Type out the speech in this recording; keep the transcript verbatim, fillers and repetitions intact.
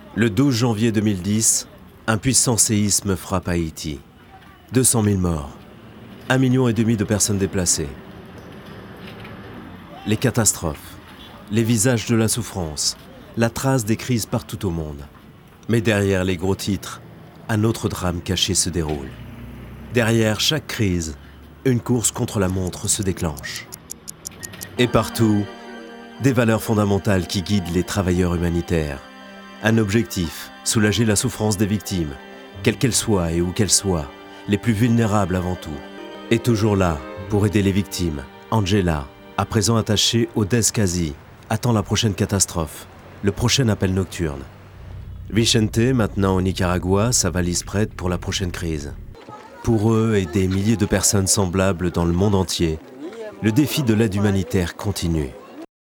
Le douze janvier deux mille dix, un puissant séisme frappe Haïti. deux cent mille morts, un million et demi de personnes déplacées. Les catastrophes, les visages de la souffrance, la trace des crises partout au monde. Mais derrière les gros titres, un autre drame caché se déroule. Derrière chaque crise, une course contre la montre se déclenche. Et partout, des valeurs fondamentales qui guident les travailleurs humanitaires. Un objectif, soulager la souffrance des victimes, quelles qu'elles soient et où qu'elles soient, les plus vulnérables avant tout. Et toujours là, pour aider les victimes, Angela, à présent attachée au Descasi, attend la prochaine catastrophe, le prochain appel nocturne. Vicente, maintenant au Nicaragua, sa valise prête pour la prochaine crise. Pour eux et des milliers de personnes semblables dans le monde entier, le défi de l'aide humanitaire continue.